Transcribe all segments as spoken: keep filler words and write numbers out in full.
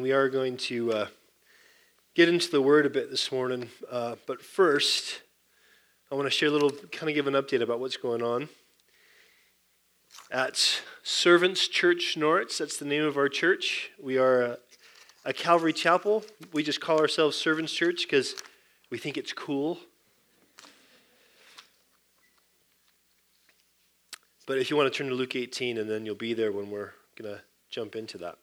we are going to uh, get into the Word a bit this morning. Uh, but first, I want to share a little, kind of give an update about what's going on at Servants Church Norwich. That's the name of our church. We are a, a Calvary Chapel. We just call ourselves Servants Church because we think it's cool. But if you want to turn to Luke eighteen, and then you'll be there when we're going to jump into that.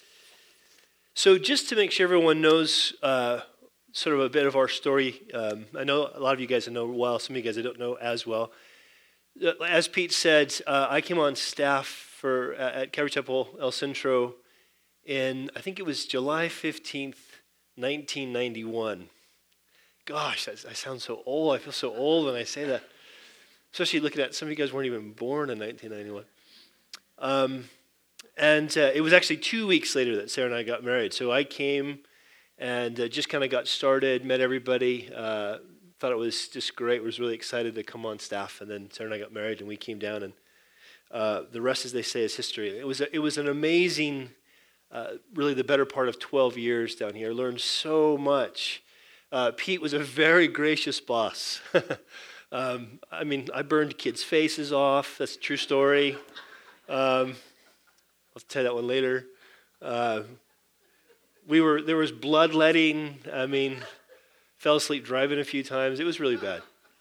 So just to make sure everyone knows uh, sort of a bit of our story, um, I know a lot of you guys know well, some of you guys I don't know as well. As Pete said, uh, I came on staff for uh, at Calvary Chapel El Centro in, I think it was July fifteenth, nineteen ninety-one. Gosh, I, I sound so old. I feel so old when I say that. Especially looking at some of you guys weren't even born in nineteen ninety-one. Um, and uh, it was actually two weeks later that Sarah and I got married. So I came and uh, just kind of got started, met everybody, uh, thought it was just great, was really excited to come on staff. And then Sarah and I got married and we came down, and uh, the rest, as they say, is history. It was a, it was an amazing, uh, really the better part of twelve years down here. I learned so much. Uh, Pete was a very gracious boss. Um, I mean, I burned kids' faces off. That's a true story. Um, I'll tell you that one later. Uh, we were there was bloodletting. I mean, fell asleep driving a few times. It was really bad.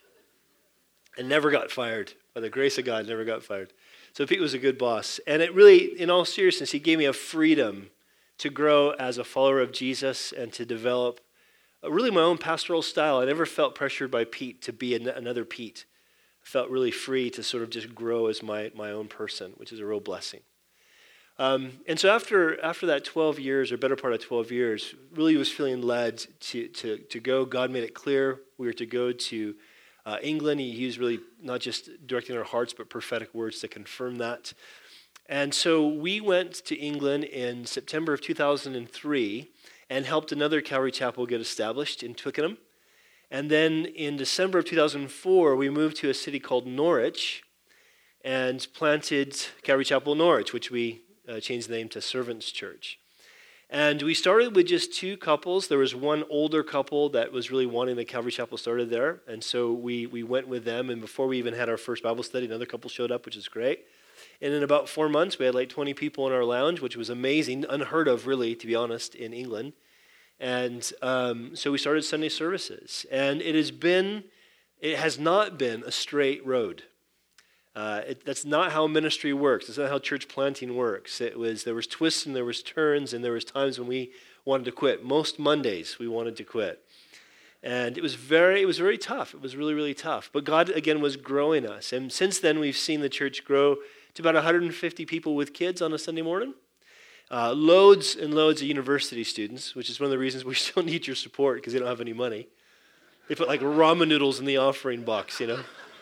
And never got fired. By the grace of God, never got fired. So Pete was a good boss. And it really, in all seriousness, he gave me a freedom to grow as a follower of Jesus and to develop really my own pastoral style. I never felt pressured by Pete to be an, another Pete. I felt really free to sort of just grow as my, my own person, which is a real blessing. Um, and so after after that twelve years, or better part of twelve years, really was feeling led to, to, to go. God made it clear we were to go to uh, England. He used really not just directing our hearts, but prophetic words to confirm that. And so we went to England in September of two thousand three, and helped another Calvary Chapel get established in Twickenham. And then in December of two thousand four, we moved to a city called Norwich and planted Calvary Chapel Norwich, which we uh, changed the name to Servants Church. And we started with just two couples. There was one older couple that was really wanting the Calvary Chapel started there. And so we, we went with them. And before we even had our first Bible study, another couple showed up, which is great. And in about four months, we had like twenty people in our lounge, which was amazing, unheard of, really, to be honest, in England. And um, so we started Sunday services. And it has been, it has not been a straight road. Uh, it, that's not how ministry works. It's not how church planting works. It was there was twists and there was turns, and there was times when we wanted to quit. Most Mondays we wanted to quit. And it was very, it was very tough. It was really, really tough. But God, again, was growing us. And since then, we've seen the church grow to about one hundred fifty people with kids on a Sunday morning. Uh, loads and loads of university students, which is one of the reasons we still need your support because they don't have any money. They put like ramen noodles in the offering box, you know.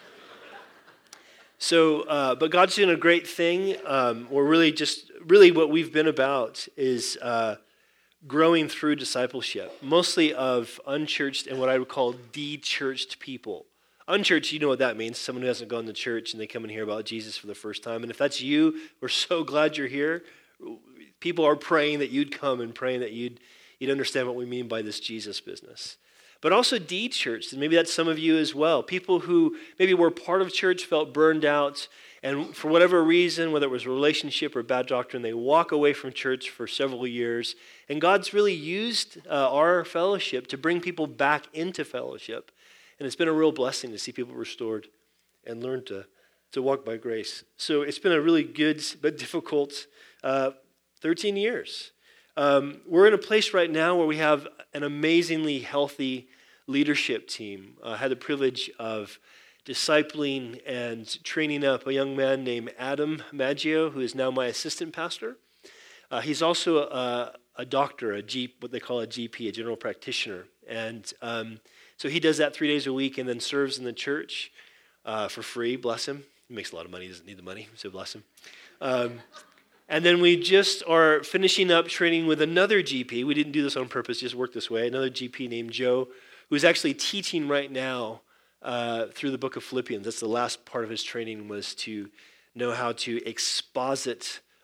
So, uh, but God's doing a great thing. Um, we're really just, really what we've been about is uh, growing through discipleship, mostly of unchurched and what I would call de-churched people. Unchurched, you know what that means. Someone who hasn't gone to church and they come and hear about Jesus for the first time. And if that's you, we're so glad you're here. People are praying that you'd come and praying that you'd, you'd understand what we mean by this Jesus business. But also de-churched, and maybe that's some of you as well. People who maybe were part of church, felt burned out, and for whatever reason, whether it was a relationship or bad doctrine, they walk away from church for several years. And God's really used uh, our fellowship to bring people back into fellowship. And it's been a real blessing to see people restored and learn to, to walk by grace. So it's been a really good but difficult uh, thirteen years. Um, we're in a place right now where we have an amazingly healthy leadership team. I had the privilege of discipling and training up a young man named Adam Maggio, who is now my assistant pastor. Uh, he's also a, a doctor, a G, what they call a G P, a general practitioner. And um, so he does that three days a week and then serves in the church uh, for free, bless him. He makes a lot of money, he doesn't need the money, so bless him. Um, And then we just are finishing up training with another G P. We didn't do this on purpose, just worked this way. Another G P named Joe, who's actually teaching right now uh, through the book of Philippians. That's the last part of his training, was to know how to exposit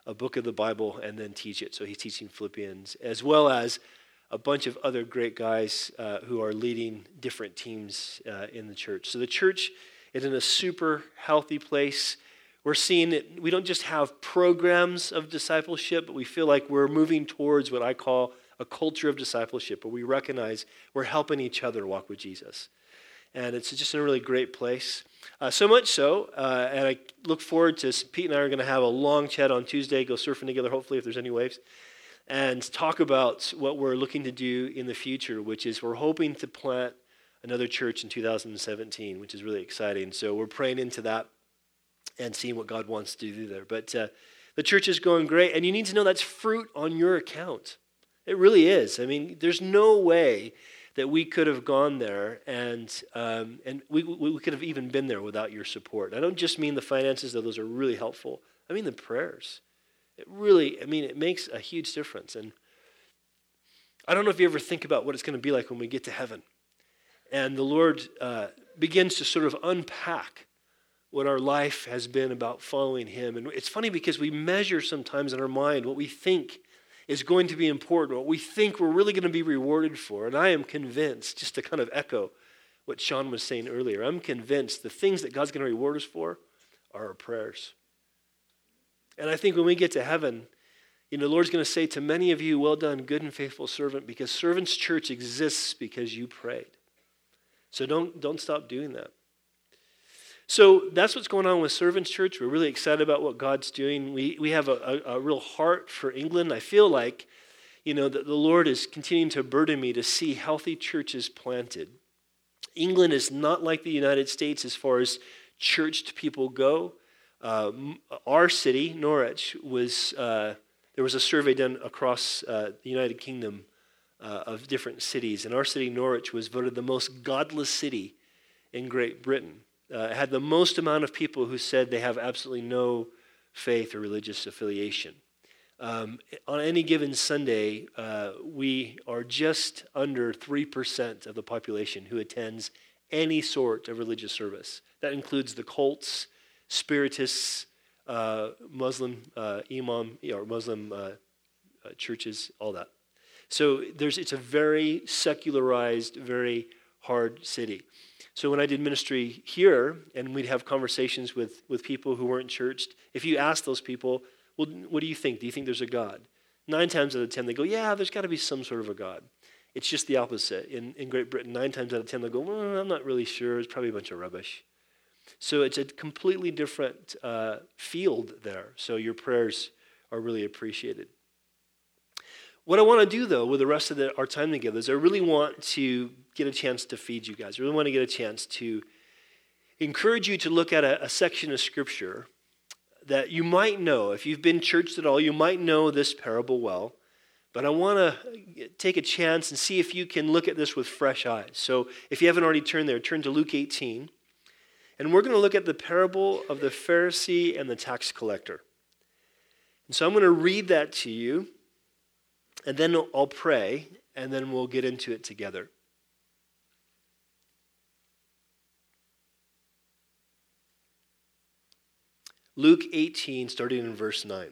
a book of the Bible and then teach it. So he's teaching Philippians, as well as a bunch of other great guys uh, who are leading different teams uh, in the church. So the church is in a super healthy place. We're seeing it, we don't just have programs of discipleship, but we feel like we're moving towards what I call a culture of discipleship, where we recognize we're helping each other walk with Jesus. And it's just a really great place. Uh, so much so, uh, and I look forward to, Pete and I are going to have a long chat on Tuesday, go surfing together, hopefully, if there's any waves, and talk about what we're looking to do in the future, which is we're hoping to plant another church in two thousand seventeen, which is really exciting. So we're praying into that and seeing what God wants to do there. But uh, the church is going great, and you need to know that's fruit on your account. It really is. I mean, there's no way that we could have gone there, and um, and we, we could have even been there without your support. I don't just mean the finances, though those are really helpful. I mean the prayers. It really, I mean, it makes a huge difference. And I don't know if you ever think about what it's going to be like when we get to heaven. And the Lord uh, begins to sort of unpack what our life has been about following him. And it's funny because we measure sometimes in our mind what we think is going to be important, what we think we're really going to be rewarded for. And I am convinced, just to kind of echo what Sean was saying earlier, I'm convinced the things that God's going to reward us for are our prayers. And I think when we get to heaven, you know, the Lord's going to say to many of you, well done, good and faithful servant, because Servants Church exists because you prayed. So don't, don't stop doing that. So that's what's going on with Servants Church. We're really excited about what God's doing. We we have a, a, a real heart for England. I feel like, you know, that the Lord is continuing to burden me to see healthy churches planted. England is not like the United States as far as churched people go. Uh, our city, Norwich, was uh, there was a survey done across uh, the United Kingdom uh, of different cities, and our city, Norwich, was voted the most godless city in Great Britain. Uh, it had the most amount of people who said they have absolutely no faith or religious affiliation. Um, on any given Sunday, uh, we are just under three percent of the population who attends any sort of religious service. That includes the cults, spiritists, uh, Muslim uh, imam or Muslim uh, uh, churches, all that. So there's it's a very secularized, very hard city. So when I did ministry here, and we'd have conversations with, with people who weren't churched, if you ask those people, well, what do you think? Do you think there's a God? Nine times out of ten, they go, yeah, there's got to be some sort of a God. It's just the opposite. In, in Great Britain, nine times out of ten, they'll go, well, I'm not really sure. It's probably a bunch of rubbish. So it's a completely different uh, field there. So your prayers are really appreciated. What I want to do, though, with the rest of the, our time together is I really want to get a chance to feed you guys. I really want to get a chance to encourage you to look at a, a section of Scripture that you might know. If you've been churched at all, you might know this parable well. But I want to take a chance and see if you can look at this with fresh eyes. So if you haven't already turned there, turn to Luke eighteen. And we're going to look at the parable of the Pharisee and the tax collector. And so I'm going to read that to you. And then I'll pray, and then we'll get into it together. Luke eighteen, starting in verse nine.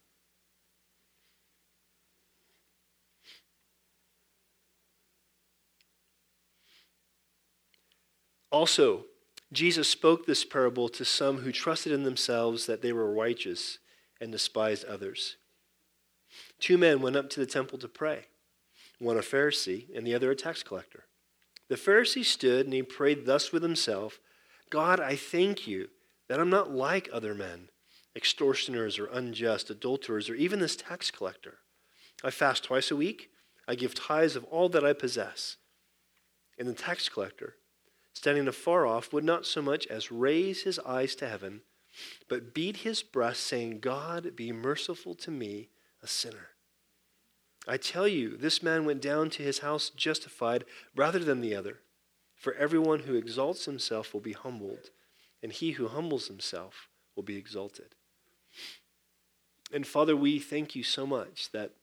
Also, Jesus spoke this parable to some who trusted in themselves that they were righteous and despised others. Two men went up to the temple to pray, one a Pharisee and the other a tax collector. The Pharisee stood and he prayed thus with himself, God, I thank you that I'm not like other men, extortioners or unjust, adulterers, or even this tax collector. I fast twice a week. I give tithes of all that I possess. And the tax collector, standing afar off, would not so much as raise his eyes to heaven, but beat his breast, saying, God, be merciful to me, a sinner. I tell you, this man went down to his house justified rather than the other. For everyone who exalts himself will be humbled, and he who humbles himself will be exalted. And Father, we thank you so much that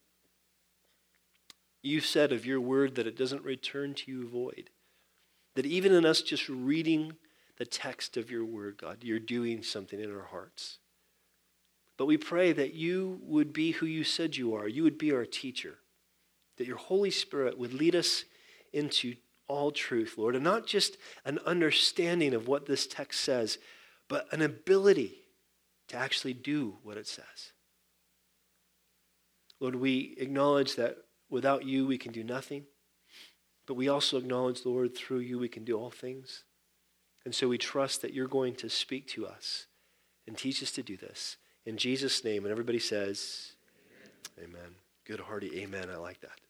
you said of your word that it doesn't return to you void. That even in us just reading the text of your word, God, you're doing something in our hearts. But we pray that you would be who you said you are. You would be our teacher. That your Holy Spirit would lead us into all truth, Lord. And not just an understanding of what this text says, but an ability to actually do what it says. Lord, we acknowledge that without you we can do nothing. But we also acknowledge, Lord, through you we can do all things. And so we trust that you're going to speak to us and teach us to do this. In Jesus' name, and everybody says, amen. Amen. Good hearty amen. I like that.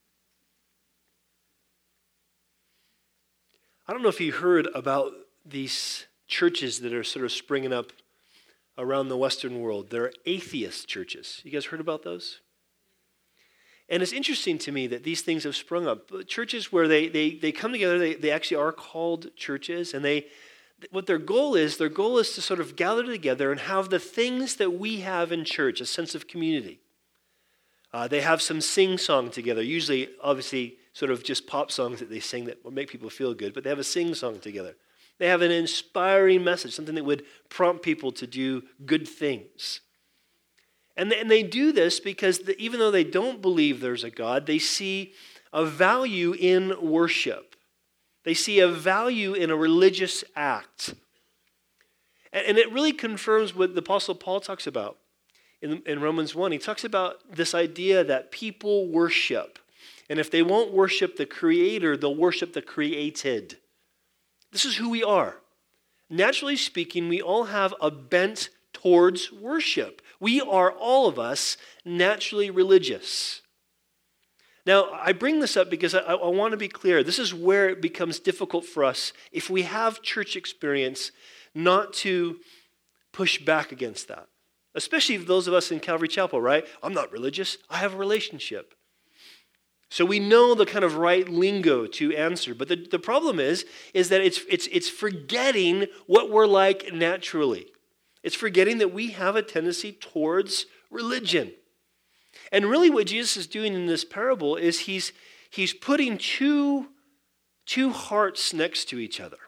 I don't know if you heard about these churches that are sort of springing up around the Western world. They're atheist churches. You guys heard about those? And it's interesting to me that these things have sprung up. Churches where they they they come together, they, they actually are called churches, and they what their goal is, their goal is to sort of gather together and have the things that we have in church, a sense of community. Uh, they have some sing-song together, usually, obviously, sort of just pop songs that they sing that will make people feel good, but they have a sing-song together. They have an inspiring message, something that would prompt people to do good things. And they, and they do this because the, even though they don't believe there's a God, they see a value in worship. They see a value in a religious act. And, and it really confirms what the Apostle Paul talks about in, in Romans one. He talks about this idea that people worship. And if they won't worship the Creator, they'll worship the created. This is who we are. Naturally speaking, we all have a bent towards worship. We are, all of us, naturally religious. Now, I bring this up because I, I want to be clear. This is where it becomes difficult for us, if we have church experience, not to push back against that. Especially those of us in Calvary Chapel, right? I'm not religious. I have a relationship. So we know the kind of right lingo to answer. But the, the problem is, is that it's, it's, it's forgetting what we're like naturally. It's forgetting that we have a tendency towards religion. And really what Jesus is doing in this parable is he's, he's putting two, two hearts next to each other.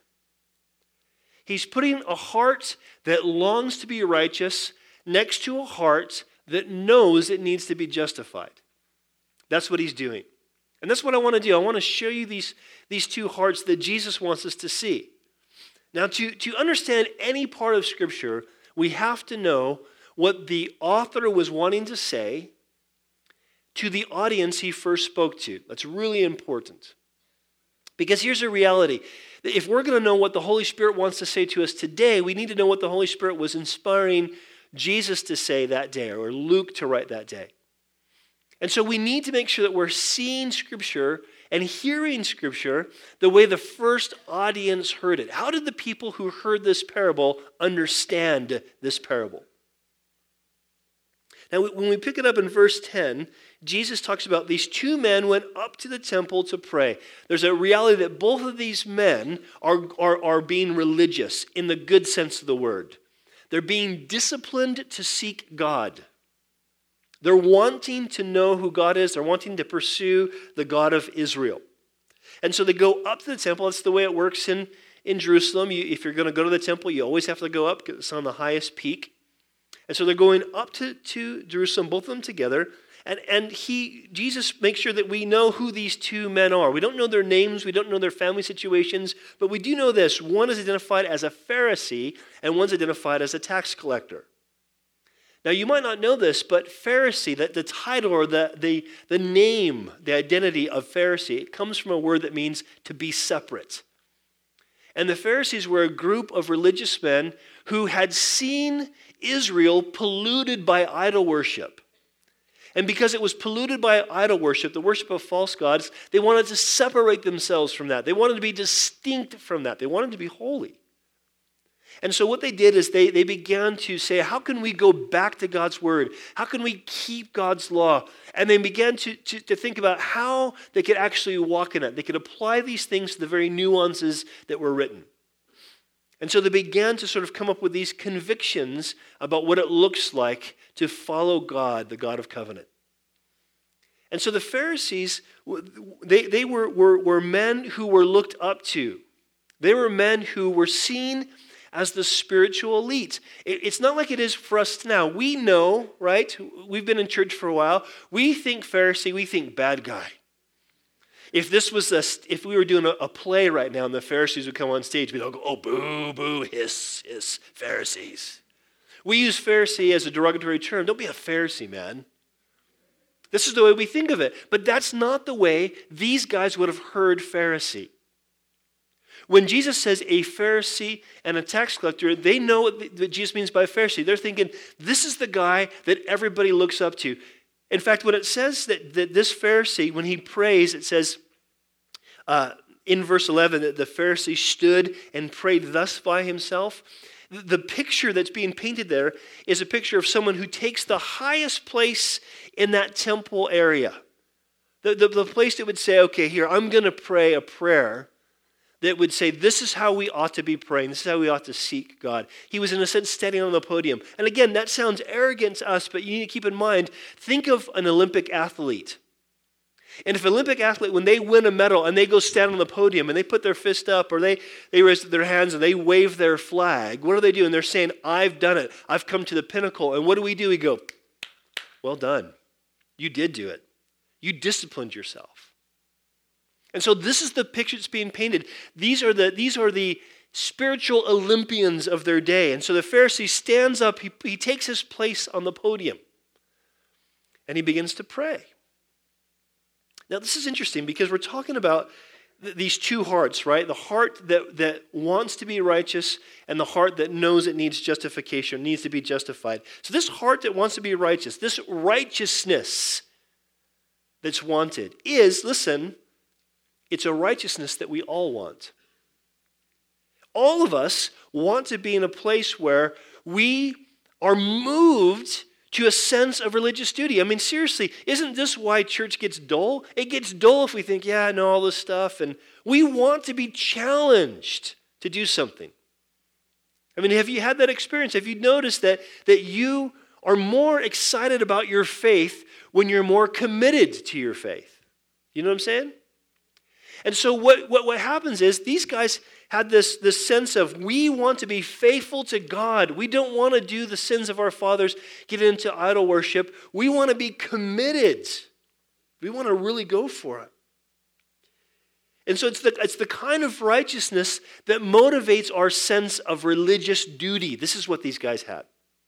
He's putting a heart that longs to be righteous next to a heart that knows it needs to be justified. That's what he's doing. And that's what I want to do. I want to show you these, these two hearts that Jesus wants us to see. Now, to, to understand any part of Scripture, we have to know what the author was wanting to say to the audience he first spoke to. That's really important. Because here's a reality. If we're going to know what the Holy Spirit wants to say to us today, we need to know what the Holy Spirit was inspiring Jesus to say that day, or Luke to write that day. And so we need to make sure that we're seeing Scripture and hearing Scripture the way the first audience heard it. How did the people who heard this parable understand this parable? Now, when we pick it up in verse ten, Jesus talks about these two men went up to the temple to pray. There's a reality that both of these men are, are, are being religious in the good sense of the word. They're being disciplined to seek God. They're wanting to know who God is. They're wanting to pursue the God of Israel. And so they go up to the temple. That's the way it works in, in Jerusalem. You, if you're going to go to the temple, you always have to go up because it's on the highest peak. And so they're going up to, to Jerusalem, both of them together. And, and he, Jesus makes sure that we know who these two men are. We don't know their names. We don't know their family situations. But we do know this. One is identified as a Pharisee, and one's identified as a tax collector. Now, you might not know this, but Pharisee, that the title or the, the, the name, the identity of Pharisee, it comes from a word that means to be separate. And the Pharisees were a group of religious men who had seen Israel polluted by idol worship. And because it was polluted by idol worship, the worship of false gods, they wanted to separate themselves from that. They wanted to be distinct from that. They wanted to be holy. And so what they did is they, they began to say, how can we go back to God's word? How can we keep God's law? And they began to, to, to think about how they could actually walk in it. They could apply these things to the very nuances that were written. And so they began to sort of come up with these convictions about what it looks like to follow God, the God of covenant. And so the Pharisees, they, they were, were, were men who were looked up to. They were men who were seen as the spiritual elite. It's not like it is for us now. We know, right? We've been in church for a while. We think Pharisee, we think bad guy. If this was a, if we were doing a, a play right now and the Pharisees would come on stage, we'd all go, oh, boo, boo, hiss, hiss, Pharisees. We use Pharisee as a derogatory term. Don't be a Pharisee, man. This is the way we think of it. But that's not the way these guys would have heard Pharisee. When Jesus says a Pharisee and a tax collector, they know what Jesus means by Pharisee. They're thinking, this is the guy that everybody looks up to. In fact, when it says that, that this Pharisee, when he prays, it says uh, in verse eleven that the Pharisee stood and prayed thus by himself. The picture that's being painted there is a picture of someone who takes the highest place in that temple area. The, the, the place that would say, okay, here, I'm going to pray a prayer that would say, this is how we ought to be praying. This is how we ought to seek God. He was, in a sense, standing on the podium. And again, that sounds arrogant to us, but you need to keep in mind, think of an Olympic athlete. And if an Olympic athlete, when they win a medal and they go stand on the podium and they put their fist up or they, they raise their hands and they wave their flag, what are they doing? They're saying, I've done it. I've come to the pinnacle. And what do we do? We go, well done. You did do it. You disciplined yourself. And so this is the picture that's being painted. These are the, these are the spiritual Olympians of their day. And so the Pharisee stands up, he, he takes his place on the podium, and he begins to pray. Now, this is interesting because we're talking about th- these two hearts, right? The heart that, that wants to be righteous and the heart that knows it needs justification, needs to be justified. So this heart that wants to be righteous, this righteousness that's wanted is, listen, it's a righteousness that we all want. All of us want to be in a place where we are moved to a sense of religious duty. I mean, seriously, isn't this why church gets dull? It gets dull if we think, yeah, I know all this stuff, and we want to be challenged to do something. I mean, have you had that experience? Have you noticed that, that you are more excited about your faith when you're more committed to your faith? You know what I'm saying? And so what, what, what happens is these guys had this, this sense of we want to be faithful to God. We don't want to do the sins of our fathers, get into idol worship. We want to be committed. We want to really go for it. And so it's the, it's the kind of righteousness that motivates our sense of religious duty. This is what these guys had.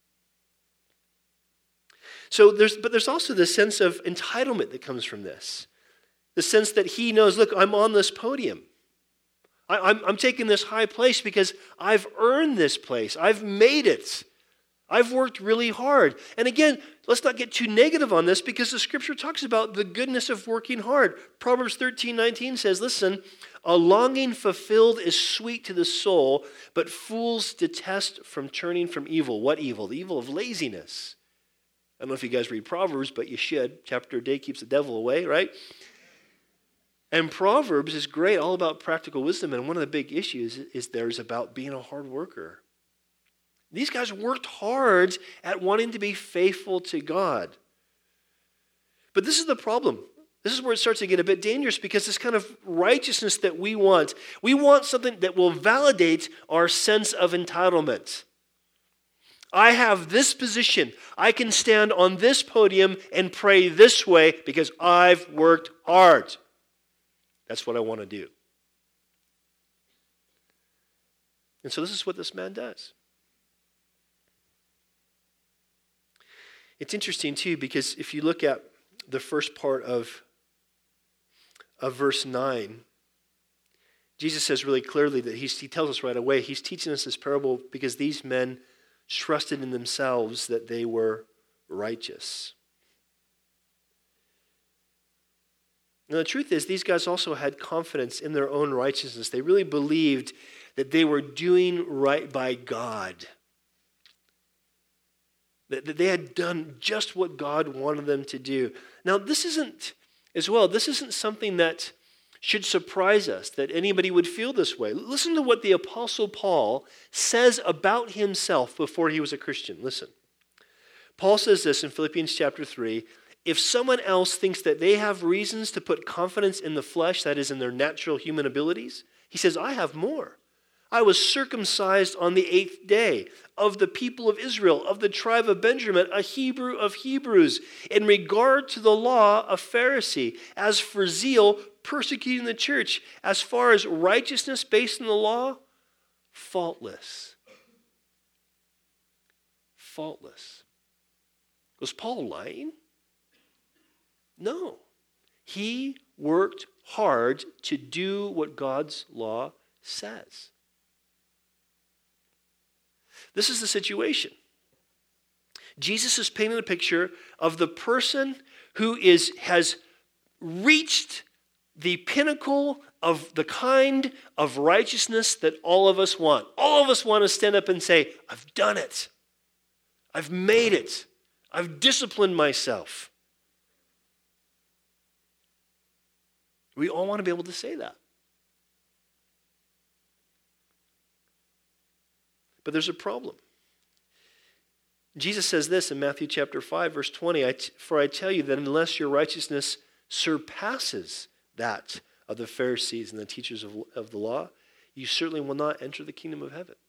So there's, but there's also this sense of entitlement that comes from this. The sense that he knows, look, I'm on this podium. I, I'm, I'm taking this high place because I've earned this place. I've made it. I've worked really hard. And again, let's not get too negative on this because the scripture talks about the goodness of working hard. Proverbs thirteen nineteen says, listen, a longing fulfilled is sweet to the soul, but fools detest from turning from evil. What evil? The evil of laziness. I don't know if you guys read Proverbs, but you should. Chapter a day keeps the devil away, right? And Proverbs is great, all about practical wisdom. And one of the big issues is there is about being a hard worker. These guys worked hard at wanting to be faithful to God. But this is the problem. This is where it starts to get a bit dangerous because this kind of righteousness that we want, we want something that will validate our sense of entitlement. I have this position. I can stand on this podium and pray this way because I've worked hard. That's what I want to do. And so this is what this man does. It's interesting too because if you look at the first part of, of verse nine, Jesus says really clearly that he's, he tells us right away, he's teaching us this parable because these men trusted in themselves that they were righteous. Now, the truth is, these guys also had confidence in their own righteousness. They really believed that they were doing right by God. That, that they had done just what God wanted them to do. Now, this isn't, as well, this isn't something that should surprise us, that anybody would feel this way. Listen to what the Apostle Paul says about himself before he was a Christian. Listen. Paul says this in Philippians chapter three, if someone else thinks that they have reasons to put confidence in the flesh, that is in their natural human abilities, he says, I have more. I was circumcised on the eighth day, of the people of Israel, of the tribe of Benjamin, a Hebrew of Hebrews. In regard to the law, a Pharisee. As for zeal, persecuting the church. As far as righteousness based on the law, faultless. Faultless. Was Paul lying? No. He worked hard to do what God's law says. This is the situation. Jesus is painting a picture of the person who is has reached the pinnacle of the kind of righteousness that all of us want. All of us want to stand up and say, I've done it. I've made it. I've disciplined myself. We all want to be able to say that. But there's a problem. Jesus says this in Matthew chapter five, verse twenty, for I tell you that unless your righteousness surpasses that of the Pharisees and the teachers of, of the law, you certainly will not enter the kingdom of heaven.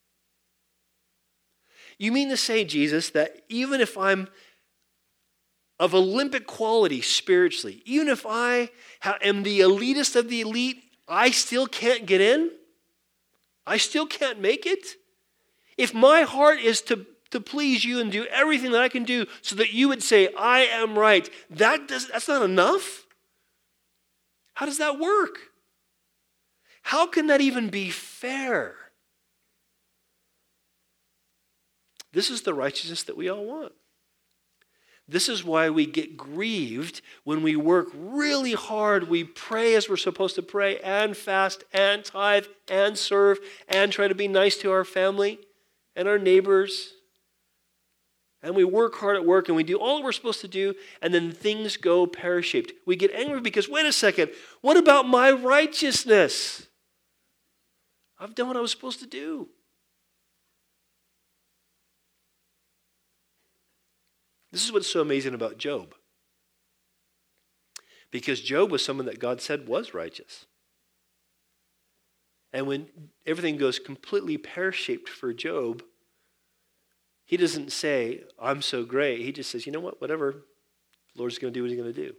You mean to say, Jesus, that even if I'm of Olympic quality spiritually, even if I am the elitist of the elite, I still can't get in? I still can't make it? If my heart is to, to please you and do everything that I can do so that you would say, I am right, that does, that's not enough? How does that work? How can that even be fair? This is the righteousness that we all want. This is why we get grieved when we work really hard. We pray as we're supposed to pray and fast and tithe and serve and try to be nice to our family and our neighbors. And we work hard at work and we do all that we're supposed to do, and then things go pear-shaped. We get angry because, wait a second, what about my righteousness? I've done what I was supposed to do. This is what's so amazing about Job. Because Job was someone that God said was righteous. And when everything goes completely pear-shaped for Job, he doesn't say, I'm so great. He just says, you know what, whatever. The Lord's going to do what he's going to do.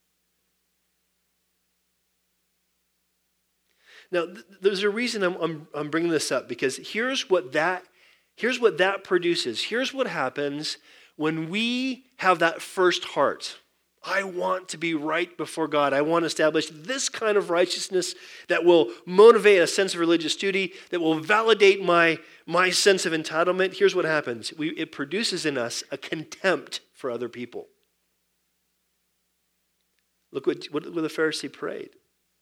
Now, th- there's a reason I'm, I'm, I'm bringing this up, because here's what that, here's what that produces. Here's what happens when we have that first heart. I want to be right before God. I want to establish this kind of righteousness that will motivate a sense of religious duty, that will validate my, my sense of entitlement. Here's what happens. We, it produces in us a contempt for other people. Look what, what, what the Pharisee prayed.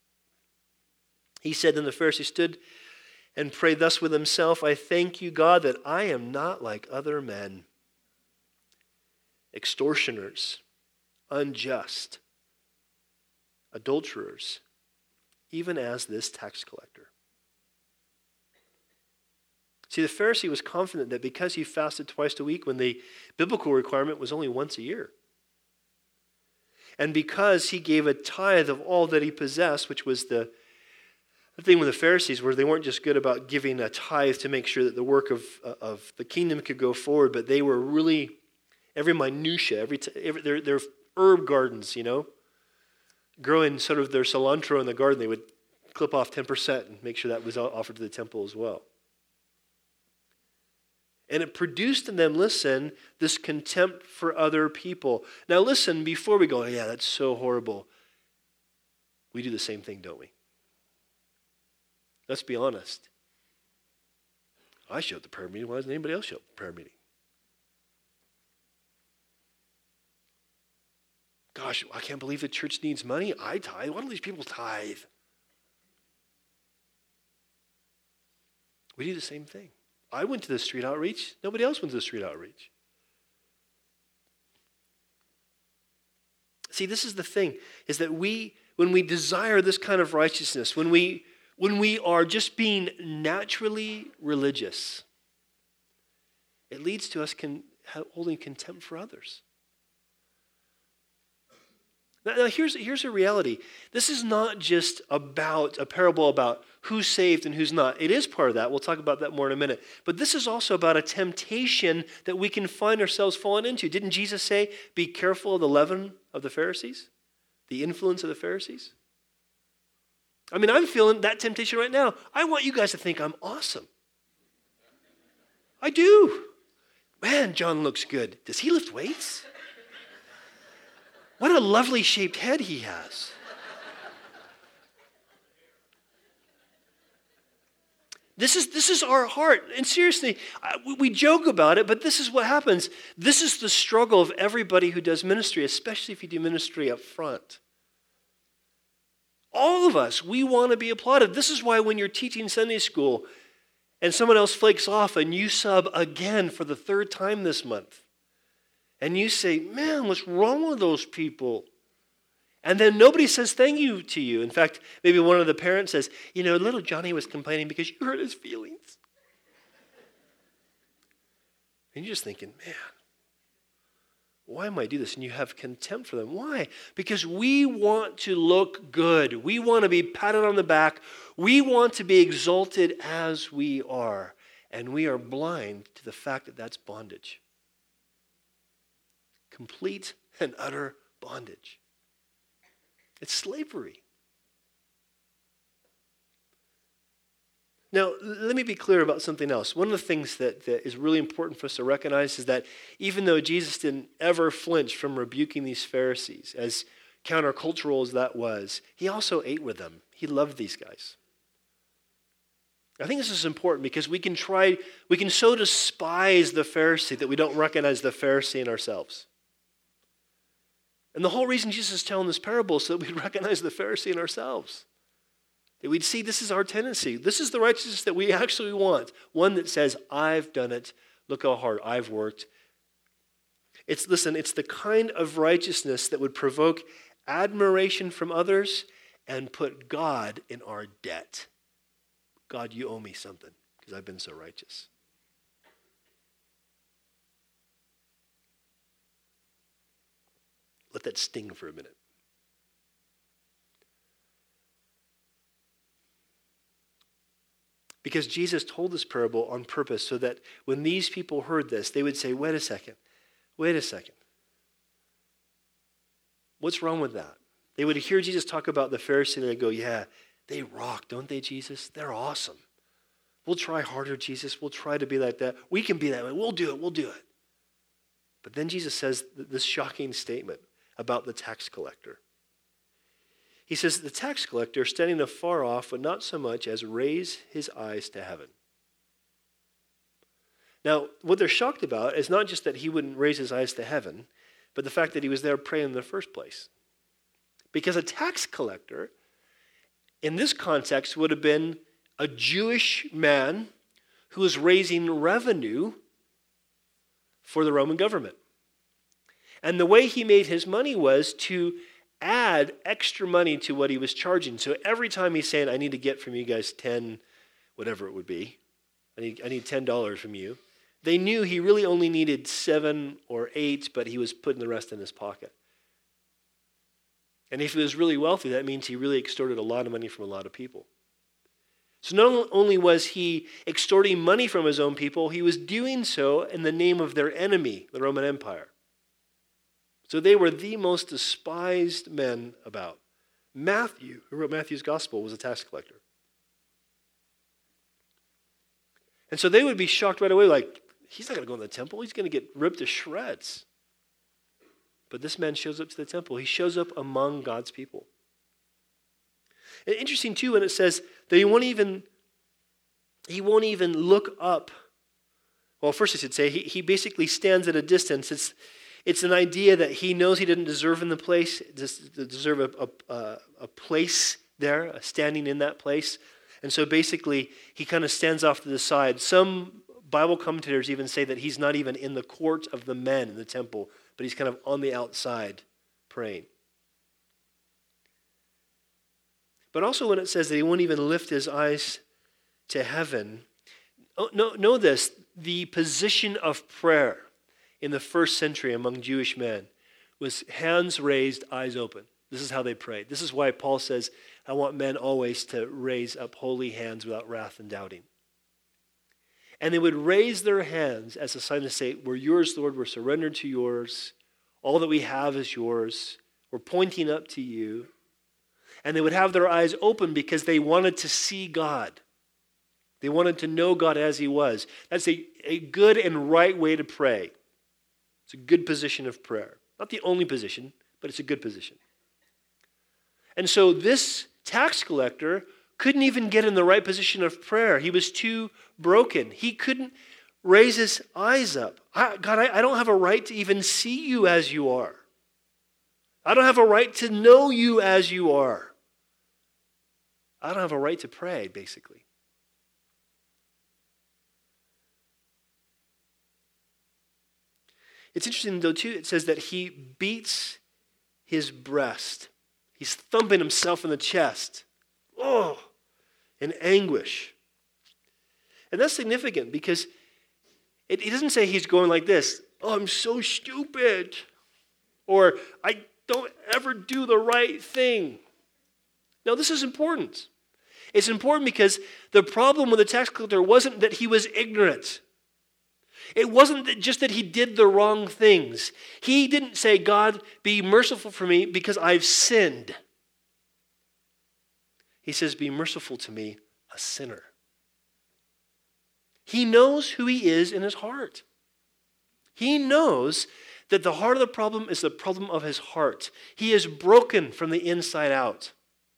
He said, then the Pharisee stood and prayed thus with himself, I thank you, God, that I am not like other men, extortioners, unjust, adulterers, even as this tax collector. See, the Pharisee was confident that because he fasted twice a week when the biblical requirement was only once a year, and because he gave a tithe of all that he possessed, which was the, the thing with the Pharisees, where they weren't just good about giving a tithe to make sure that the work of, of the kingdom could go forward, but they were really, every minutia, every, every their, their herb gardens, you know, growing sort of their cilantro in the garden, they would clip off ten percent and make sure that was offered to the temple as well. And it produced in them, listen, this contempt for other people. Now listen, before we go, yeah, that's so horrible. We do the same thing, don't we? Let's be honest. I showed the prayer meeting. Why doesn't anybody else show up at the prayer meeting? Gosh, I can't believe the church needs money. I tithe. Why don't these people tithe? We do the same thing. I went to the street outreach. Nobody else went to the street outreach. See, this is the thing, is that we, when we desire this kind of righteousness, when we, when we are just being naturally religious, it leads to us con- holding contempt for others. Now, now here's, here's a reality. This is not just about a parable about who's saved and who's not. It is part of that. We'll talk about that more in a minute. But this is also about a temptation that we can find ourselves falling into. Didn't Jesus say, be careful of the leaven of the Pharisees? The influence of the Pharisees? I mean, I'm feeling that temptation right now. I want you guys to think I'm awesome. I do. Man, John looks good. Does he lift weights? What a lovely shaped head he has. This is, this is our heart. And seriously, we, we joke about it, but this is what happens. This is the struggle of everybody who does ministry, especially if you do ministry up front. All of us, we want to be applauded. This is why when you're teaching Sunday school and someone else flakes off and you sub again for the third time this month, and you say, man, what's wrong with those people? And then nobody says thank you to you. In fact, maybe one of the parents says, you know, little Johnny was complaining because you hurt his feelings. And you're just thinking, man, why am I do this? And you have contempt for them. Why? Because we want to look good. We want to be patted on the back. We want to be exalted as we are. And we are blind to the fact that that's bondage. Complete and utter bondage. It's slavery. Now, let me be clear about something else. One of the things that, that is really important for us to recognize is that even though Jesus didn't ever flinch from rebuking these Pharisees, as countercultural as that was, he also ate with them. He loved these guys. I think this is important because we can try, we can so despise the Pharisee that we don't recognize the Pharisee in ourselves. And the whole reason Jesus is telling this parable is so that we'd recognize the Pharisee in ourselves. That we'd see this is our tendency. This is the righteousness that we actually want. One that says, I've done it. Look how hard I've worked. It's, listen, it's the kind of righteousness that would provoke admiration from others and put God in our debt. God, you owe me something because I've been so righteous. Let that sting for a minute. Because Jesus told this parable on purpose so that when these people heard this, they would say, wait a second, wait a second. What's wrong with that? They would hear Jesus talk about the Pharisee and they'd go, yeah, they rock, don't they, Jesus? They're awesome. We'll try harder, Jesus. We'll try to be like that. We can be that way. We'll do it. We'll do it. But then Jesus says this shocking statement about the tax collector. He says, the tax collector, standing afar off, would not so much as raise his eyes to heaven. Now, what they're shocked about is not just that he wouldn't raise his eyes to heaven, but the fact that he was there praying in the first place. Because a tax collector, in this context, would have been a Jewish man who was raising revenue for the Roman government. And the way he made his money was to add extra money to what he was charging. So every time he's saying, I need to get from you guys ten, whatever it would be, I need, I need ten dollars from you, they knew he really only needed seven or eight, but he was putting the rest in his pocket. And if he was really wealthy, that means he really extorted a lot of money from a lot of people. So not only was he extorting money from his own people, he was doing so in the name of their enemy, the Roman Empire. So they were the most despised men about. Matthew, who wrote Matthew's gospel, was a tax collector. And so they would be shocked right away, like, he's not going to go in the temple. He's going to get ripped to shreds. But this man shows up to the temple. He shows up among God's people. And interesting, too, when it says that he won't even, he won't even look up. Well, first I should say, he, he basically stands at a distance. It's It's an idea that he knows he didn't deserve in the place, deserve a, a, a place there, standing in that place. And so basically, he kind of stands off to the side. Some Bible commentators even say that he's not even in the court of the men in the temple, but he's kind of on the outside praying. But also when it says that he won't even lift his eyes to heaven, know, know this, the position of prayer in the first century among Jewish men was hands raised, eyes open. This is how they prayed. This is why Paul says, I want men always to raise up holy hands without wrath and doubting. And they would raise their hands as a sign to say, we're yours, Lord, we're surrendered to yours. All that we have is yours. We're pointing up to you. And they would have their eyes open because they wanted to see God. They wanted to know God as he was. That's a, a good and right way to pray. It's a good position of prayer. Not the only position, but it's a good position. And so this tax collector couldn't even get in the right position of prayer. He was too broken. He couldn't raise his eyes up. I, God, I, I don't have a right to even see you as you are. I don't have a right to know you as you are. I don't have a right to pray, basically. It's interesting, though, too, it says that he beats his breast. He's thumping himself in the chest. Oh, in anguish. And that's significant because it, it doesn't say he's going like this. Oh, I'm so stupid. Or I don't ever do the right thing. No, this is important. It's important because the problem with the tax collector wasn't that he was ignorant. It wasn't that just that he did the wrong things. He didn't say, God, be merciful for me because I've sinned. He says, be merciful to me, a sinner. He knows who he is in his heart. He knows that the heart of the problem is the problem of his heart. He is broken from the inside out.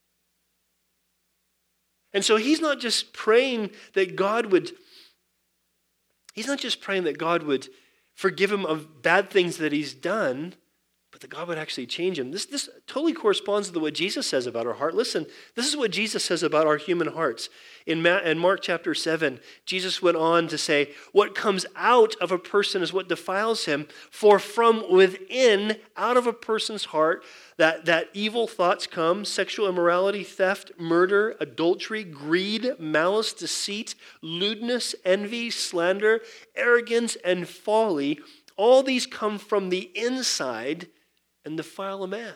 And so he's not just praying that God would, he's not just praying that God would forgive him of bad things that he's done, but that God would actually change him. This, this totally corresponds to what Jesus says about our heart. Listen, this is what Jesus says about our human hearts. In, Ma- in Mark chapter seven, Jesus went on to say, what comes out of a person is what defiles him, for from within, out of a person's heart, that, that evil thoughts come, sexual immorality, theft, murder, adultery, greed, malice, deceit, lewdness, envy, slander, arrogance, and folly. All these come from the inside and defile a man.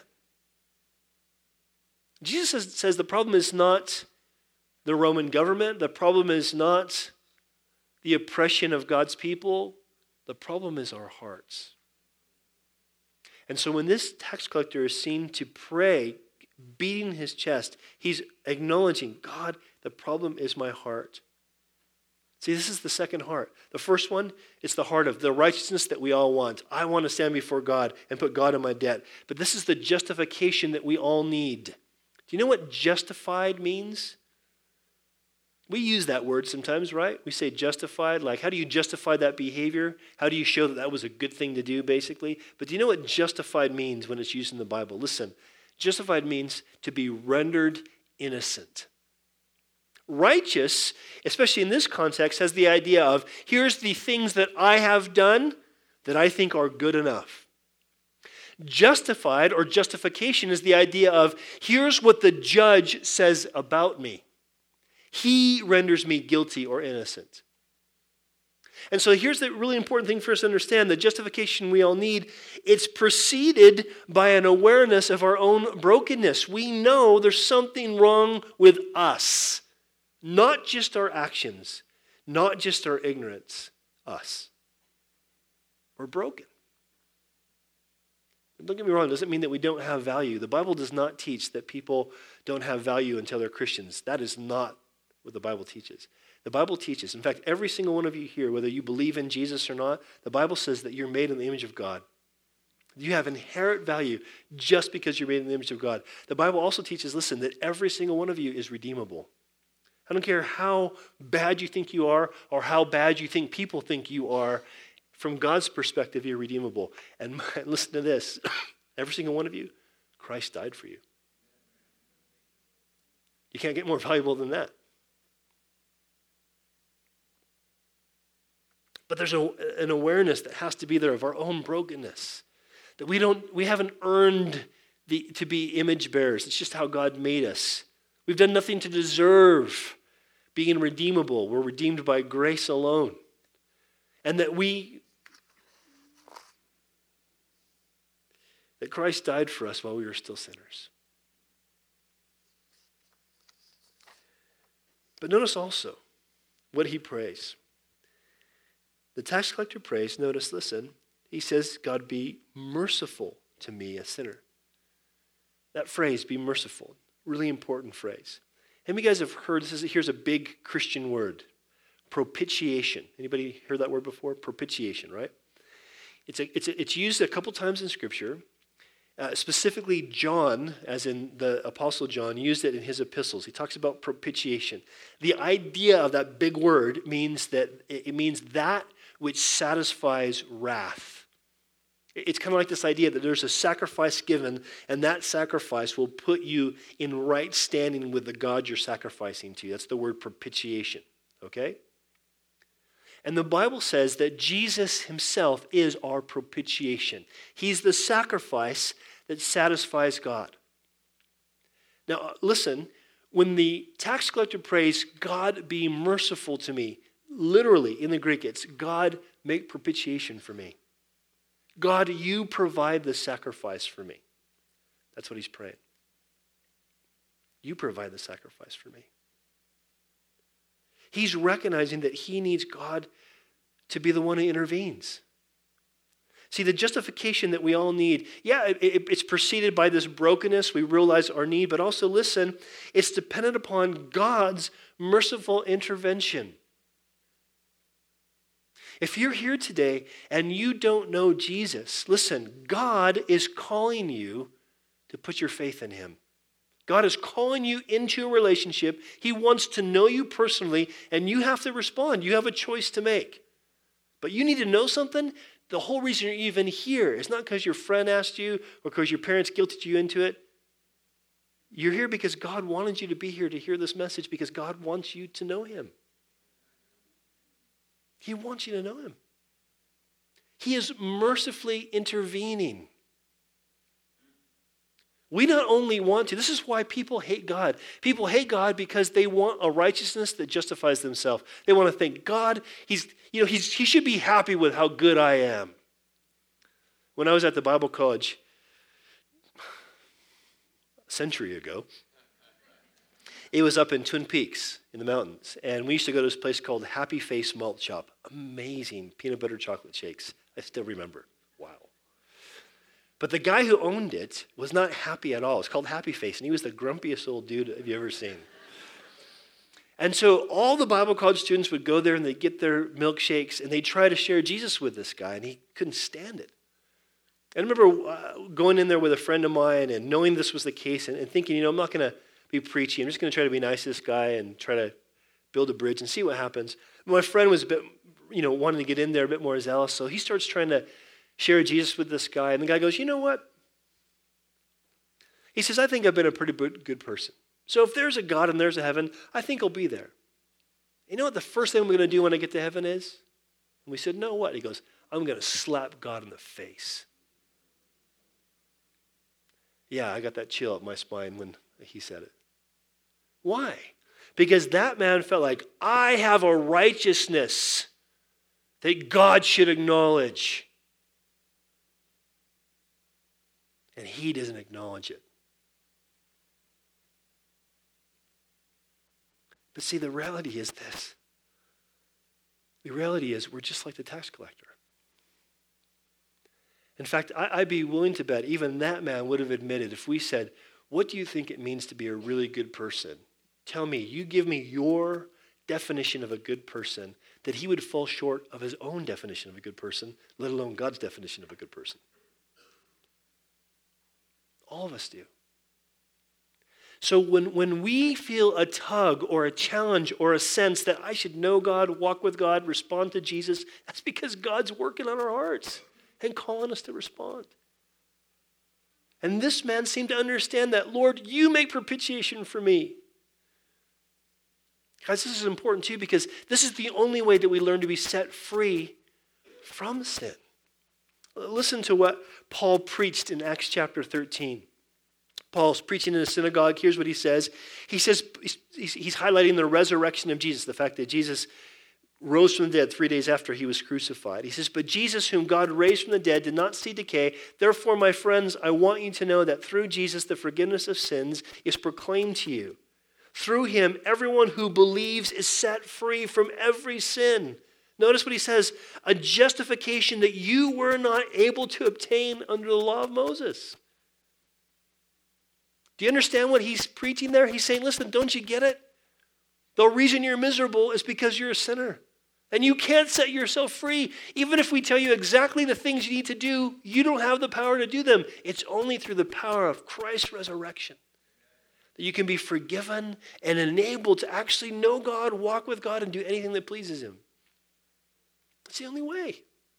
Jesus says, says the problem is not the Roman government. The problem is not the oppression of God's people. The problem is our hearts. And so when this tax collector is seen to pray, beating his chest, he's acknowledging, God, the problem is my heart. See, this is the second heart. The first one, it's the heart of the righteousness that we all want. I want to stand before God and put God in my debt. But this is the justification that we all need. Do you know what justified means? We use that word sometimes, right? We say justified. Like, how do you justify that behavior? How do you show that that was a good thing to do, basically? But do you know what justified means when it's used in the Bible? Listen, justified means to be rendered innocent. Righteous, especially in this context, has the idea of, here's the things that I have done that I think are good enough. Justified or justification is the idea of, here's what the judge says about me. He renders me guilty or innocent. And so here's the really important thing for us to understand. The justification we all need, it's preceded by an awareness of our own brokenness. We know there's something wrong with us. Not just our actions, not just our ignorance, us. We're broken. Don't get me wrong, it doesn't mean that we don't have value. The Bible does not teach that people don't have value until they're Christians. That is not what the Bible teaches. The Bible teaches, in fact, every single one of you here, whether you believe in Jesus or not, the Bible says that you're made in the image of God. You have inherent value just because you're made in the image of God. The Bible also teaches, listen, that every single one of you is redeemable. I don't care how bad you think you are or how bad you think people think you are. From God's perspective, you're redeemable. And listen to this. Every single one of you, Christ died for you. You can't get more valuable than that. But there's a, an awareness that has to be there of our own brokenness. That we don't, we haven't earned the, to be image bearers. It's just how God made us. We've done nothing to deserve being redeemable. We're redeemed by grace alone. And that we that Christ died for us while we were still sinners. But notice also what he prays. The tax collector prays, notice, listen, he says, God, be merciful to me, a sinner. That phrase, be merciful, really important phrase. How many of you guys have heard, this is, here's a big Christian word, propitiation. Anybody heard that word before? Propitiation, right? It's, a, it's, a, it's used a couple times in Scripture. Uh, specifically, John, as in the Apostle John, used it in his epistles. He talks about propitiation. The idea of that big word means that it means that which satisfies wrath. It's kind of like this idea that there's a sacrifice given, and that sacrifice will put you in right standing with the God you're sacrificing to. That's the word propitiation, okay? And the Bible says that Jesus himself is our propitiation. He's the sacrifice that satisfies God. Now, listen, when the tax collector prays, God be merciful to me, literally in the Greek, it's God make propitiation for me. God, you provide the sacrifice for me. That's what he's praying. You provide the sacrifice for me. He's recognizing that he needs God to be the one who intervenes. See, the justification that we all need, yeah, it, it, it's preceded by this brokenness. We realize our need, but also, listen, it's dependent upon God's merciful intervention. If you're here today and you don't know Jesus, listen, God is calling you to put your faith in him. God is calling you into a relationship. He wants to know you personally, and you have to respond. You have a choice to make. But you need to know something. The whole reason you're even here is not because your friend asked you or because your parents guilted you into it. You're here because God wanted you to be here to hear this message, because God wants you to know him. He wants you to know him. He is mercifully intervening. We not only want to, this is why people hate God. People hate God because they want a righteousness that justifies themselves. They want to think, God, he's, you know, he's, he should be happy with how good I am. When I was at the Bible college a century ago, it was up in Twin Peaks in the mountains. And we used to go to this place called Happy Face Malt Shop. Amazing peanut butter chocolate shakes. I still remember. Wow. But the guy who owned it was not happy at all. It's called Happy Face, and he was the grumpiest old dude have you ever seen. And so all the Bible college students would go there and they'd get their milkshakes and they'd try to share Jesus with this guy, and he couldn't stand it. I remember uh, going in there with a friend of mine and knowing this was the case and, and thinking, you know, I'm not going to be preachy. I'm just going to try to be nice to this guy and try to build a bridge and see what happens. My friend was a bit, you know, wanting to get in there a bit more zealous, so he starts trying to share Jesus with this guy, and the guy goes, you know what? He says, I think I've been a pretty good person. So if there's a God and there's a heaven, I think I'll be there. You know what the first thing I'm going to do when I get to heaven is? And we said, no, what? He goes, I'm going to slap God in the face. Yeah, I got that chill up my spine when he said it. Why? Because that man felt like, I have a righteousness that God should acknowledge. And he doesn't acknowledge it. But see, the reality is this. The reality is we're just like the tax collector. In fact, I, I'd be willing to bet even that man would have admitted, if we said, what do you think it means to be a really good person? Tell me, you give me your definition of a good person, that he would fall short of his own definition of a good person, let alone God's definition of a good person. All of us do. So when, when we feel a tug or a challenge or a sense that I should know God, walk with God, respond to Jesus, that's because God's working on our hearts and calling us to respond. And this man seemed to understand that, Lord, you make propitiation for me. Guys, this is important too, because this is the only way that we learn to be set free from sin. Listen to what Paul preached in Acts chapter thirteen. Paul's preaching in a synagogue. Here's what he says. He says, he's highlighting the resurrection of Jesus, the fact that Jesus rose from the dead three days after he was crucified. He says, but Jesus, whom God raised from the dead, did not see decay. Therefore, my friends, I want you to know that through Jesus, the forgiveness of sins is proclaimed to you. Through him, everyone who believes is set free from every sin. Notice what he says, a justification that you were not able to obtain under the law of Moses. Do you understand what he's preaching there? He's saying, listen, don't you get it? The reason you're miserable is because you're a sinner. And you can't set yourself free. Even if we tell you exactly the things you need to do, you don't have the power to do them. It's only through the power of Christ's resurrection that you can be forgiven and enabled to actually know God, walk with God, and do anything that pleases him. It's the only way.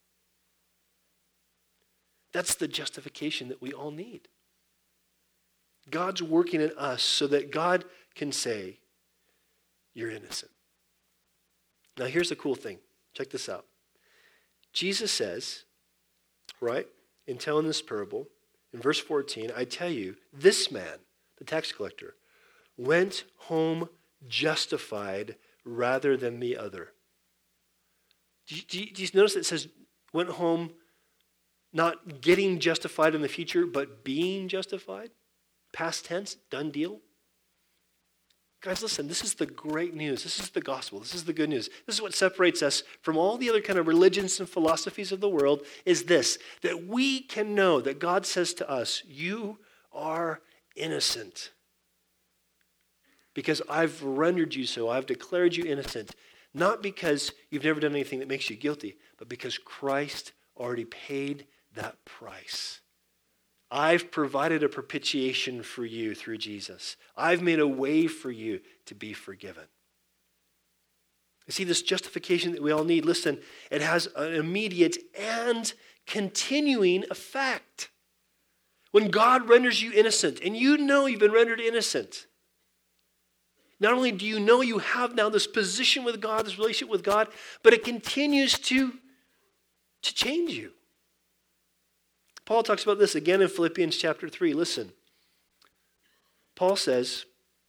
That's the justification that we all need. God's working in us so that God can say, you're innocent. Now here's the cool thing. Check this out. Jesus says, right, in telling this parable, in verse fourteen, I tell you, this man, the tax collector, went home justified rather than the other. Do you, do you, do you notice it says went home not getting justified in the future, but being justified? Past tense, done deal. Guys, listen, this is the great news. This is the gospel. This is the good news. This is what separates us from all the other kind of religions and philosophies of the world, is this, that we can know that God says to us, you are innocent. Because I've rendered you so. I've declared you innocent. Not because you've never done anything that makes you guilty, but because Christ already paid that price. I've provided a propitiation for you through Jesus. I've made a way for you to be forgiven. You see, this justification that we all need, listen, it has an immediate and continuing effect. When God renders you innocent, and you know you've been rendered innocent, not only do you know you have now this position with God, this relationship with God, but it continues to, to change you. Paul talks about this again in Philippians chapter three. Listen. Paul says,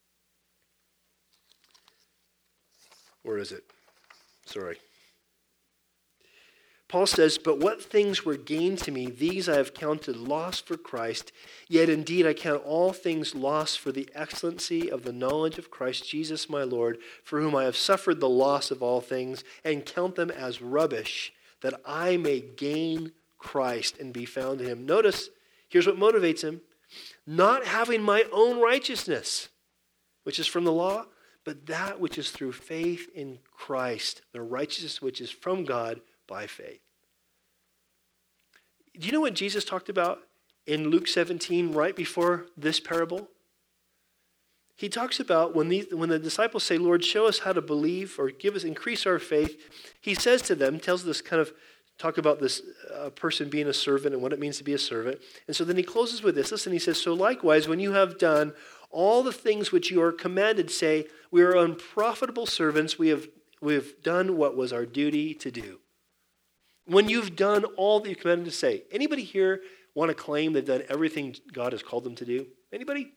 where is it? Sorry. Paul says, but what things were gained to me, these I have counted loss for Christ. Yet indeed I count all things loss for the excellency of the knowledge of Christ Jesus my Lord, for whom I have suffered the loss of all things, and count them as rubbish, that I may gain Christ and be found in him. Notice, here's what motivates him. Not having my own righteousness, which is from the law, but that which is through faith in Christ, the righteousness which is from God by faith. Do you know what Jesus talked about in Luke seventeen right before this parable? He talks about when the, when the disciples say, Lord, show us how to believe or give us, increase our faith. He says to them, tells this kind of talk about this uh, person being a servant and what it means to be a servant. And so then he closes with this. Listen, he says, so likewise, when you have done all the things which you are commanded, say, we are unprofitable servants. We have, we have done what was our duty to do. When you've done all that you're commanded to say. Anybody here want to claim they've done everything God has called them to do? Anybody?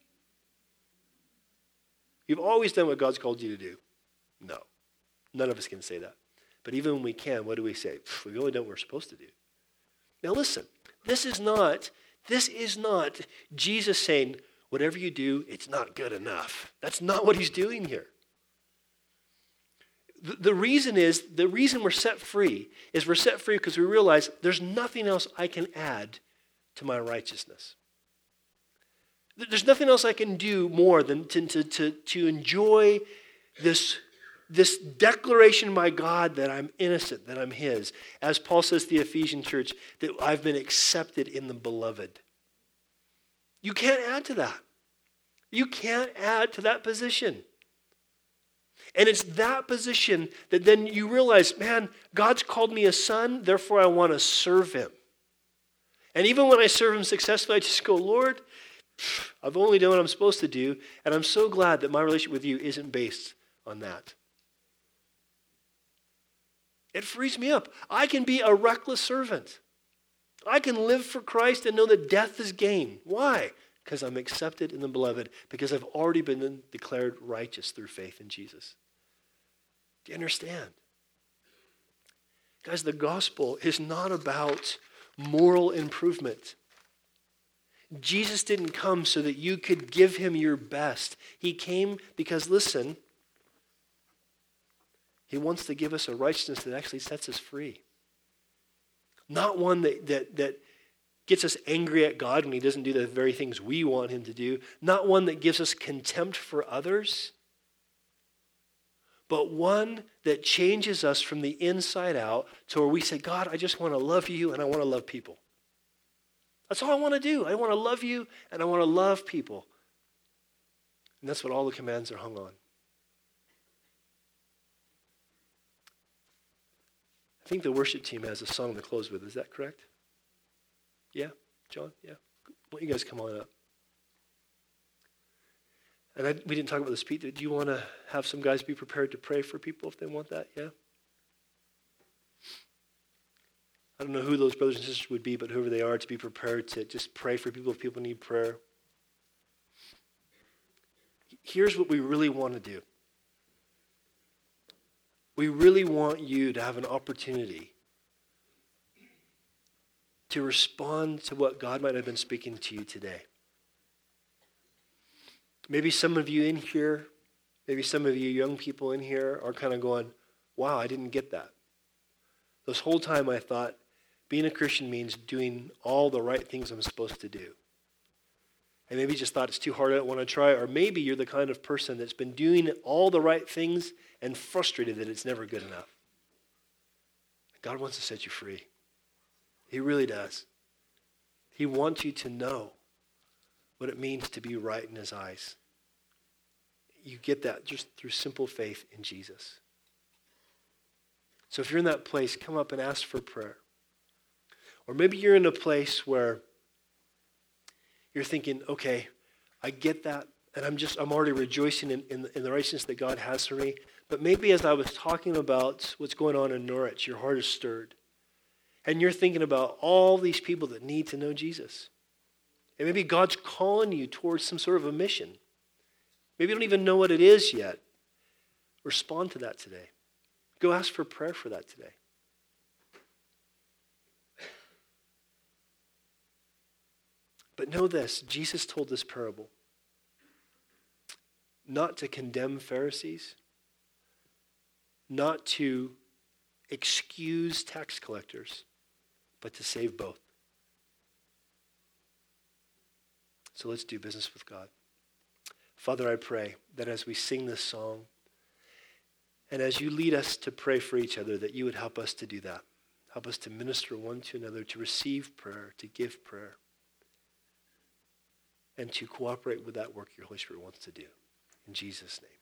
You've always done what God's called you to do. No. None of us can say that. But even when we can, what do we say? We've only done what we're supposed to do. Now listen, this is not, this is not Jesus saying, whatever you do, it's not good enough. That's not what he's doing here. The, the reason is, the reason we're set free is we're set free because we realize there's nothing else I can add to my righteousness. There's nothing else I can do more than to, to, to, to enjoy this This declaration by God that I'm innocent, that I'm his. As Paul says to the Ephesian church, that I've been accepted in the beloved. You can't add to that. You can't add to that position. And it's that position that then you realize, man, God's called me a son, therefore I want to serve him. And even when I serve him successfully, I just go, Lord, I've only done what I'm supposed to do, and I'm so glad that my relationship with you isn't based on that. It frees me up. I can be a reckless servant. I can live for Christ and know that death is gain. Why? Because I'm accepted in the beloved, because I've already been declared righteous through faith in Jesus. Do you understand? Guys, the gospel is not about moral improvement. Jesus didn't come so that you could give him your best. He came because, listen, he wants to give us a righteousness that actually sets us free. Not one that, that, that gets us angry at God when he doesn't do the very things we want him to do. Not one that gives us contempt for others. But one that changes us from the inside out to where we say, God, I just want to love you and I want to love people. That's all I want to do. I want to love you and I want to love people. And that's what all the commands are hung on. I think the worship team has a song to close with. Is that correct? Yeah? John? Yeah? Why don't you guys come on up? And I, we didn't talk about this, Pete. Do you want to have some guys be prepared to pray for people if they want that? Yeah? I don't know who those brothers and sisters would be, but whoever they are, to be prepared to just pray for people if people need prayer. Here's what we really want to do. We really want you to have an opportunity to respond to what God might have been speaking to you today. Maybe some of you in here, maybe some of you young people in here are kind of going, wow, I didn't get that. This whole time I thought being a Christian means doing all the right things I'm supposed to do. And maybe you just thought it's too hard, I don't want to try. Or maybe you're the kind of person that's been doing all the right things and frustrated that it's never good enough. God wants to set you free. He really does. He wants you to know what it means to be right in his eyes. You get that just through simple faith in Jesus. So if you're in that place, come up and ask for prayer. Or maybe you're in a place where you're thinking, okay, I get that, and I'm just, I'm already rejoicing in, in, in the righteousness that God has for me. But maybe as I was talking about what's going on in Norwich, your heart is stirred. And you're thinking about all these people that need to know Jesus. And maybe God's calling you towards some sort of a mission. Maybe you don't even know what it is yet. Respond to that today. Go ask for prayer for that today. But know this, Jesus told this parable not to condemn Pharisees, not to excuse tax collectors, but to save both. So let's do business with God. Father, I pray that as we sing this song, and as you lead us to pray for each other, that you would help us to do that. Help us to minister one to another, to receive prayer, to give prayer, and to cooperate with that work your Holy Spirit wants to do. In Jesus' name.